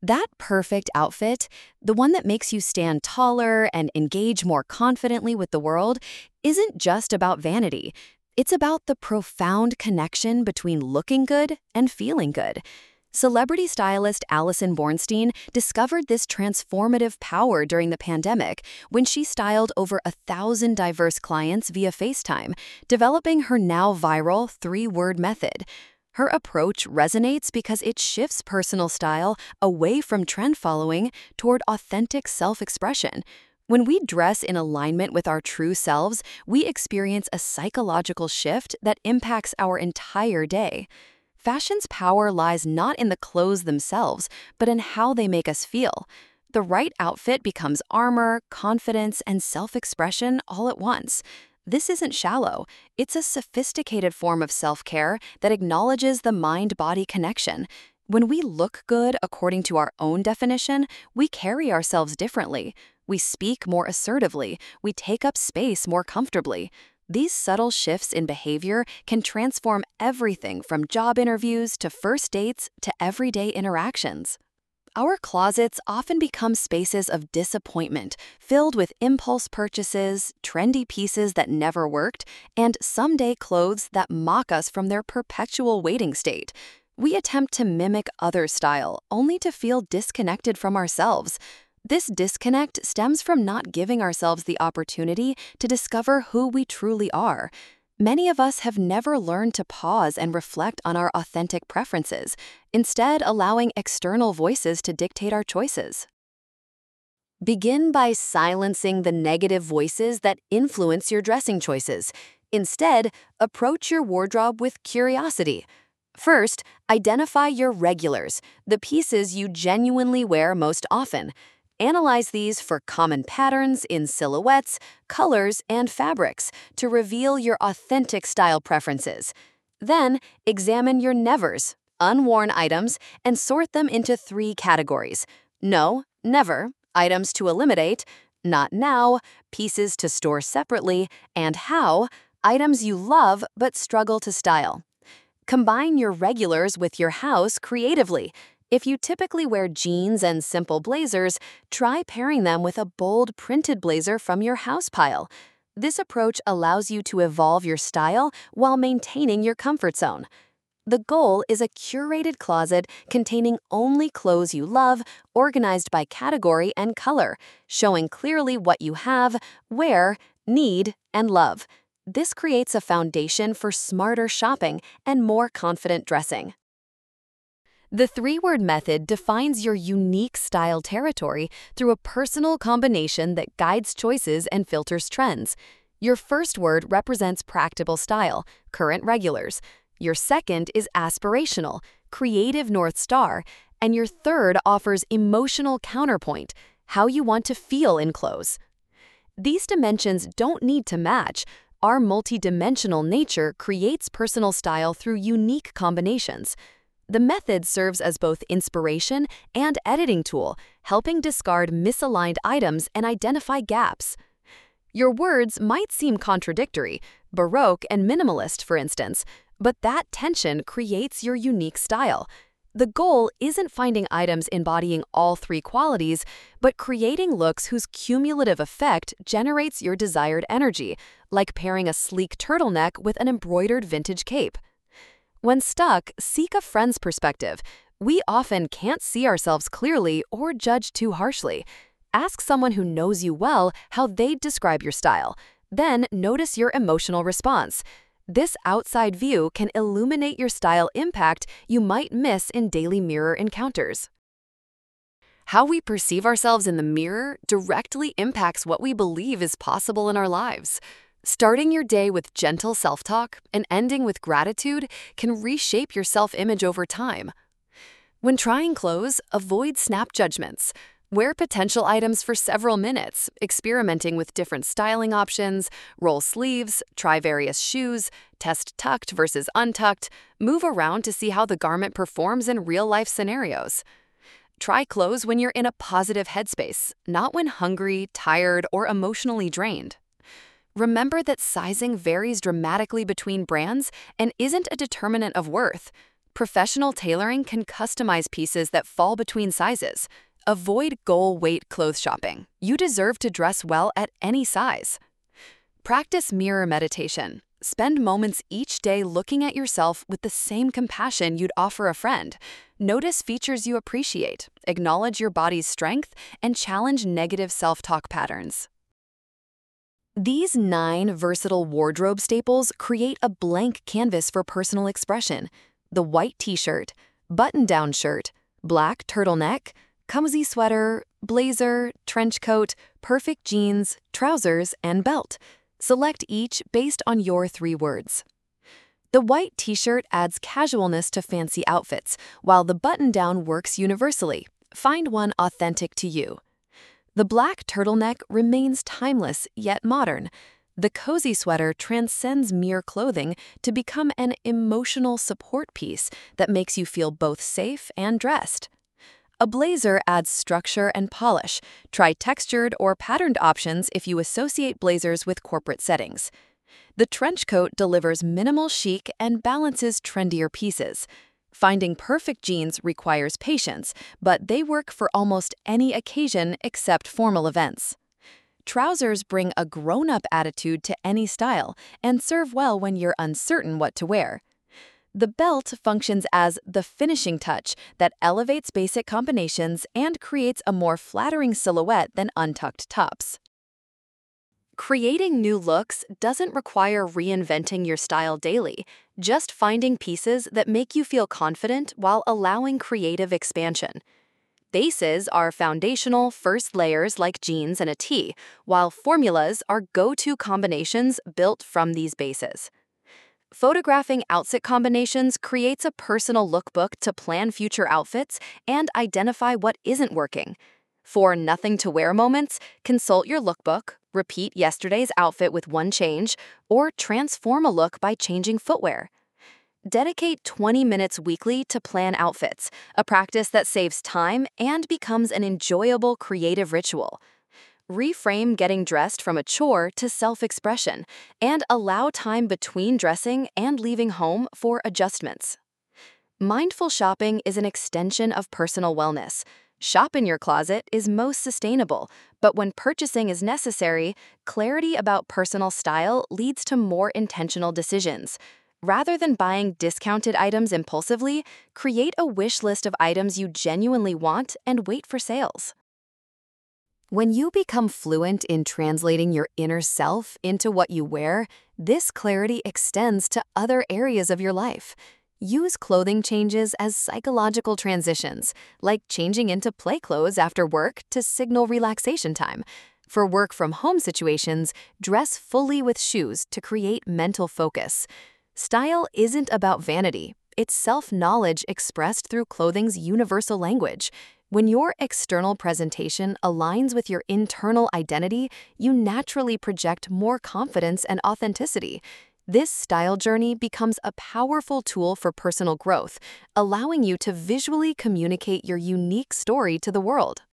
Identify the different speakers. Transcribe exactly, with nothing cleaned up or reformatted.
Speaker 1: That perfect outfit, the one that makes you stand taller and engage more confidently with the world, isn't just about vanity. It's about the profound connection between looking good and feeling good. Celebrity stylist Alison Bornstein discovered this transformative power during the pandemic when she styled over a thousand diverse clients via FaceTime, developing her now viral three-word method. Her approach resonates because it shifts personal style away from trend following toward authentic self-expression. When we dress in alignment with our true selves, we experience a psychological shift that impacts our entire day. Fashion's power lies not in the clothes themselves, but in how they make us feel. The right outfit becomes armor, confidence, and self-expression all at once. This isn't shallow. It's a sophisticated form of self-care that acknowledges the mind-body connection. When we look good according to our own definition, we carry ourselves differently. We speak more assertively. We take up space more comfortably. These subtle shifts in behavior can transform everything from job interviews to first dates to everyday interactions. Our closets often become spaces of disappointment, filled with impulse purchases, trendy pieces that never worked, and someday clothes that mock us from their perpetual waiting state. We attempt to mimic others' style, only to feel disconnected from ourselves. This disconnect stems from not giving ourselves the opportunity to discover who we truly are. Many of us have never learned to pause and reflect on our authentic preferences, instead allowing external voices to dictate our choices. Begin by silencing the negative voices that influence your dressing choices. Instead, approach your wardrobe with curiosity. First, identify your regulars, the pieces you genuinely wear most often. Analyze these for common patterns in silhouettes, colors, and fabrics to reveal your authentic style preferences. Then, examine your nevers, unworn items, and sort them into three categories: no, never, items to eliminate; not now, pieces to store separately; and how, items you love but struggle to style. Combine your regulars with your house creatively. If you typically wear jeans and simple blazers, try pairing them with a bold printed blazer from your house pile. This approach allows you to evolve your style while maintaining your comfort zone. The goal is a curated closet containing only clothes you love, organized by category and color, showing clearly what you have, wear, need, and love. This creates a foundation for smarter shopping and more confident dressing. The three-word method defines your unique style territory through a personal combination that guides choices and filters trends. Your first word represents practical style, current regulars. Your second is aspirational, creative North Star. And your third offers emotional counterpoint, how you want to feel in clothes. These dimensions don't need to match. Our multidimensional nature creates personal style through unique combinations. The method serves as both inspiration and editing tool, helping discard misaligned items and identify gaps. Your words might seem contradictory, Baroque and minimalist, for instance, but that tension creates your unique style. The goal isn't finding items embodying all three qualities, but creating looks whose cumulative effect generates your desired energy, like pairing a sleek turtleneck with an embroidered vintage cape. When stuck, seek a friend's perspective. We often can't see ourselves clearly or judge too harshly. Ask someone who knows you well how they'd describe your style. Then notice your emotional response. This outside view can illuminate your style impact you might miss in daily mirror encounters. How we perceive ourselves in the mirror directly impacts what we believe is possible in our lives. Starting your day with gentle self-talk and ending with gratitude can reshape your self-image over time. When trying clothes, avoid snap judgments. Wear potential items for several minutes, experimenting with different styling options, roll sleeves, try various shoes, test tucked versus untucked, move around to see how the garment performs in real-life scenarios. Try clothes when you're in a positive headspace, not when hungry, tired, or emotionally drained. Remember that sizing varies dramatically between brands and isn't a determinant of worth. Professional tailoring can customize pieces that fall between sizes. Avoid goal-weight clothes shopping. You deserve to dress well at any size. Practice mirror meditation. Spend moments each day looking at yourself with the same compassion you'd offer a friend. Notice features you appreciate, acknowledge your body's strength, and challenge negative self-talk patterns. These nine versatile wardrobe staples create a blank canvas for personal expression. The white t-shirt, button-down shirt, black turtleneck, cozy sweater, blazer, trench coat, perfect jeans, trousers, and belt. Select each based on your three words. The white t-shirt adds casualness to fancy outfits, while the button-down works universally. Find one authentic to you. The black turtleneck remains timeless yet modern. The cozy sweater transcends mere clothing to become an emotional support piece that makes you feel both safe and dressed. A blazer adds structure and polish. Try textured or patterned options if you associate blazers with corporate settings. The trench coat delivers minimal chic and balances trendier pieces. Finding perfect jeans requires patience, but they work for almost any occasion except formal events. Trousers bring a grown-up attitude to any style and serve well when you're uncertain what to wear. The belt functions as the finishing touch that elevates basic combinations and creates a more flattering silhouette than untucked tops. Creating new looks doesn't require reinventing your style daily, just finding pieces that make you feel confident while allowing creative expansion. Bases are foundational first layers like jeans and a tee, while formulas are go-to combinations built from these bases. Photographing outfit combinations creates a personal lookbook to plan future outfits and identify what isn't working. For nothing-to-wear moments, consult your lookbook, repeat yesterday's outfit with one change, or transform a look by changing footwear. Dedicate twenty minutes weekly to plan outfits, a practice that saves time and becomes an enjoyable creative ritual. Reframe getting dressed from a chore to self-expression, and allow time between dressing and leaving home for adjustments. Mindful shopping is an extension of personal wellness. Shop in your closet is most sustainable, but when purchasing is necessary, clarity about personal style leads to more intentional decisions. Rather than buying discounted items impulsively, create a wish list of items you genuinely want and wait for sales. When you become fluent in translating your inner self into what you wear, this clarity extends to other areas of your life. Use clothing changes as psychological transitions, like changing into play clothes after work to signal relaxation time. For work-from-home situations, dress fully with shoes to create mental focus. Style isn't about vanity. It's self-knowledge expressed through clothing's universal language. When your external presentation aligns with your internal identity, you naturally project more confidence and authenticity. This style journey becomes a powerful tool for personal growth, allowing you to visually communicate your unique story to the world.